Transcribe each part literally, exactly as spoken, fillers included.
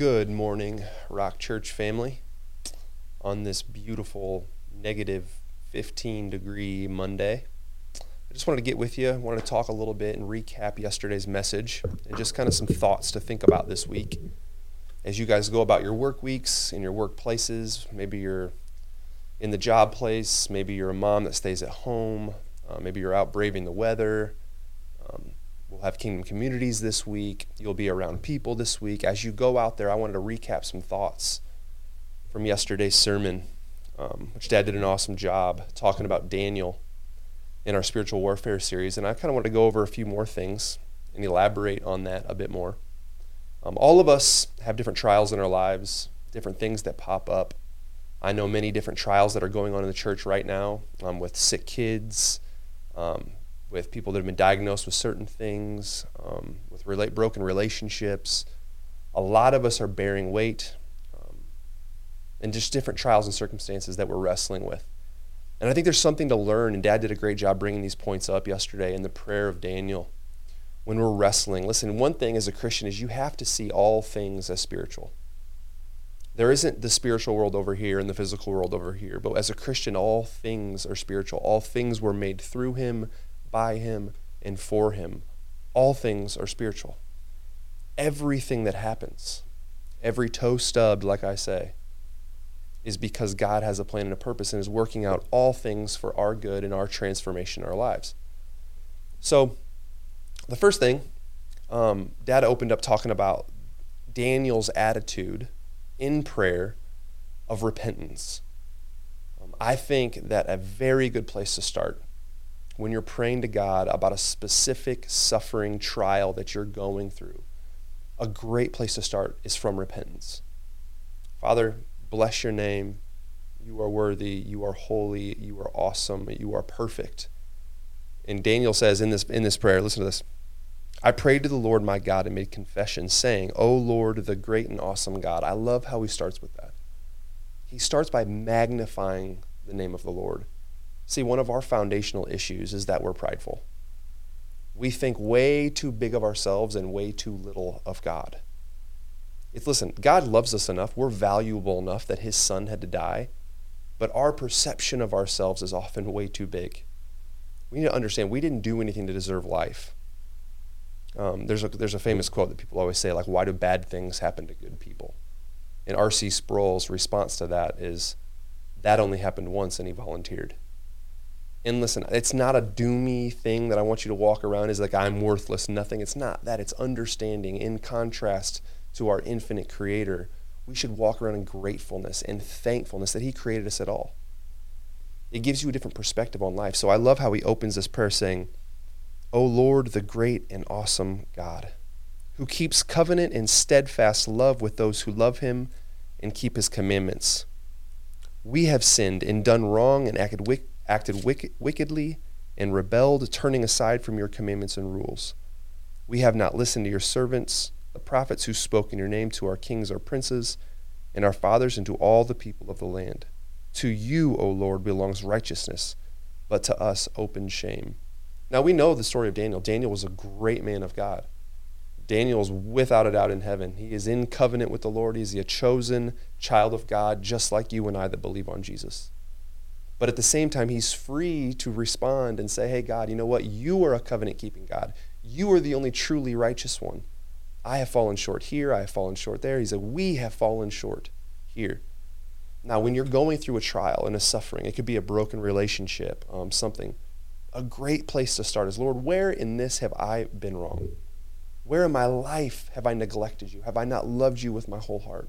Good morning, Rock Church family. On this beautiful negative fifteen degree Monday, I just wanted to get with you. I wanted to talk a little bit and recap yesterday's message and just kind of some thoughts to think about this week. As you guys go about your work weeks, in your workplaces, maybe you're in the job place, maybe you're a mom that stays at home, uh, maybe you're out braving the weather. Um, We'll have Kingdom Communities this week. You'll be around people this week. As you go out there, I wanted to recap some thoughts from yesterday's sermon, um, which Dad did an awesome job talking about Daniel in our spiritual warfare series. And I kind of want to go over a few more things and elaborate on that a bit more. Um, all of us have different trials in our lives, different things that pop up. I know many different trials that are going on in the church right now um, with sick kids, um, with people that have been diagnosed with certain things, um, with relate, broken relationships. A lot of us are bearing weight um, and just different trials and circumstances that we're wrestling with. And I think there's something to learn, and Dad did a great job bringing these points up yesterday in the prayer of Daniel. When we're wrestling, listen, one thing as a Christian is you have to see all things as spiritual. There isn't the spiritual world over here and the physical world over here, but as a Christian, all things are spiritual. All things were made through him, by him, and for him. All things are spiritual. Everything that happens, every toe stubbed, like I say, is because God has a plan and a purpose and is working out all things for our good and our transformation in our lives. So the first thing, um, Dad opened up talking about Daniel's attitude in prayer of repentance. Um, I think that a very good place to start when you're praying to God about a specific suffering trial that you're going through, a great place to start is from repentance. Father, bless your name. You are worthy. You are holy. You are awesome. You are perfect. And Daniel says in this in this prayer, listen to this. I prayed to the Lord my God and made confession, saying, O Lord, the great and awesome God. I love how he starts with that. He starts by magnifying the name of the Lord. See, one of our foundational issues is that we're prideful. We think way too big of ourselves and way too little of God. It's, listen, God loves us enough. We're valuable enough that his son had to die, but our perception of ourselves is often way too big. We need to understand we didn't do anything to deserve life. Um, there's a, there's a famous quote that people always say, like, why do bad things happen to good people? And R C Sproul's response to that is, that only happened once and he volunteered. And listen, it's not a doomy thing that I want you to walk around as like, I'm worthless, nothing. It's not that. It's understanding. In contrast to our infinite creator, we should walk around in gratefulness and thankfulness that he created us at all. It gives you a different perspective on life. So I love how he opens this prayer saying, O Lord, the great and awesome God, who keeps covenant and steadfast love with those who love him and keep his commandments. We have sinned and done wrong and acted wicked. acted wicked, wickedly and rebelled, turning aside from your commandments and rules. We have not listened to your servants, the prophets who spoke in your name, to our kings, our princes, and our fathers, and to all the people of the land. To you, O Lord, belongs righteousness, but to us open shame. Now we know the story of Daniel. Daniel was a great man of God. Daniel is without a doubt in heaven. He is in covenant with the Lord. He is a chosen child of God, just like you and I that believe on Jesus. But at the same time, he's free to respond and say, hey, God, you know what? You are a covenant-keeping God. You are the only truly righteous one. I have fallen short here. I have fallen short there. He said, we have fallen short here. Now, when you're going through a trial and a suffering, it could be a broken relationship, um, something, a great place to start is, Lord, where in this have I been wrong? Where in my life have I neglected you? Have I not loved you with my whole heart?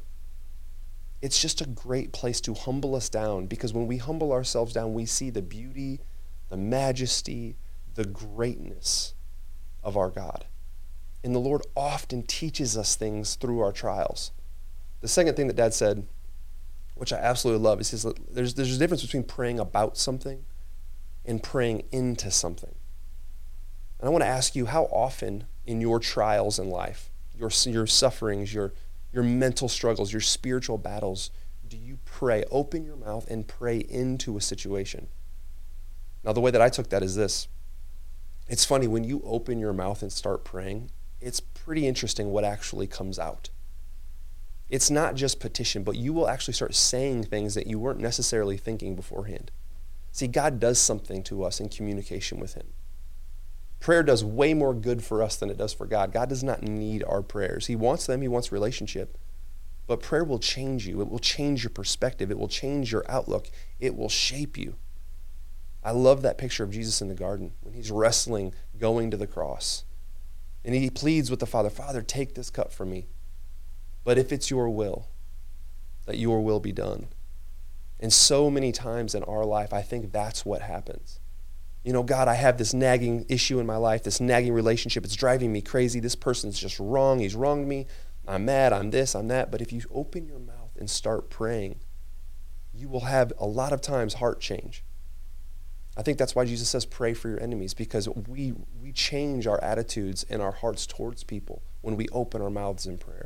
It's just a great place to humble us down, because when we humble ourselves down, we see the beauty, the majesty, the greatness of our God. And the Lord often teaches us things through our trials. The second thing that Dad said, which I absolutely love, is he says, there's, there's a difference between praying about something and praying into something. And I want to ask you, how often in your trials in life, your, your sufferings, your your mental struggles, your spiritual battles, do you pray? Open your mouth and pray into a situation. Now, the way that I took that is this. It's funny, when you open your mouth and start praying, it's pretty interesting what actually comes out. It's not just petition, but you will actually start saying things that you weren't necessarily thinking beforehand. See, God does something to us in communication with him. Prayer does way more good for us than it does for God. God does not need our prayers. He wants them. He wants relationship. But prayer will change you. It will change your perspective. It will change your outlook. It will shape you. I love that picture of Jesus in the garden when he's wrestling, going to the cross. And he pleads with the Father, Father, take this cup from me. But if it's your will, that your will be done. And so many times in our life, I think that's what happens. You know, God, I have this nagging issue in my life, this nagging relationship. It's driving me crazy. This person's just wrong. He's wronged me. I'm mad. I'm this. I'm that. But if you open your mouth and start praying, you will have a lot of times heart change. I think that's why Jesus says pray for your enemies, because we we change our attitudes and our hearts towards people when we open our mouths in prayer.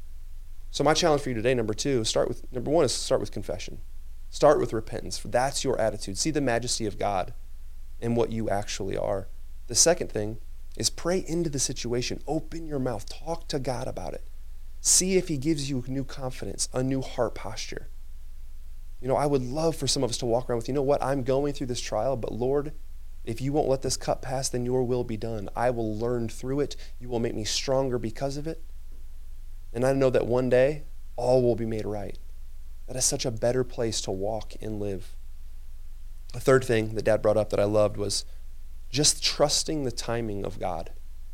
So my challenge for you today, number two, start with number one is start with confession. Start with repentance. For that's your attitude. See the majesty of God and what you actually are. The second thing is pray into the situation. Open your mouth. Talk to God about it. See if he gives you new confidence, a new heart posture. You know, I would love for some of us to walk around with, you know what, I'm going through this trial, but Lord, if you won't let this cup pass, then your will be done. I will learn through it. You will make me stronger because of it. And I know that one day, all will be made right. That is such a better place to walk and live. The third thing that Dad brought up that I loved was just trusting the timing of God.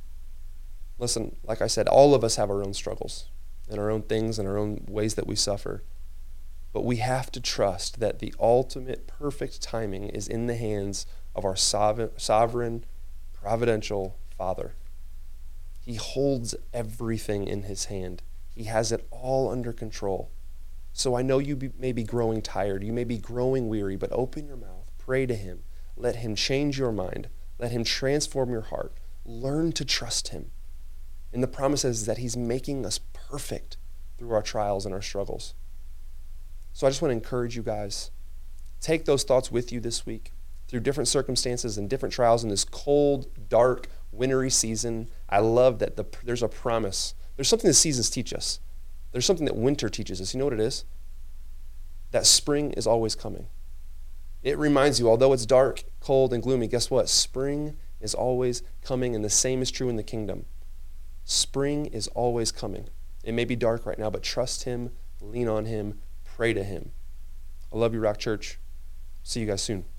Listen, like I said, all of us have our own struggles and our own things and our own ways that we suffer. But we have to trust that the ultimate perfect timing is in the hands of our sovereign, providential Father. He holds everything in his hand. He has it all under control. So I know you be, may be growing tired. You may be growing weary, but open your mouth. Pray to him. Let him change your mind. Let him transform your heart. Learn to trust him. And the promise is that he's making us perfect through our trials and our struggles. So I just want to encourage you guys, take those thoughts with you this week through different circumstances and different trials in this cold, dark, wintry season. I love that the, there's a promise. There's something the seasons teach us. There's something that winter teaches us. You know what it is? That spring is always coming. It reminds you, although it's dark, cold, and gloomy, guess what? Spring is always coming, and the same is true in the kingdom. Spring is always coming. It may be dark right now, but trust him, lean on him, pray to him. I love you, Rock Church. See you guys soon.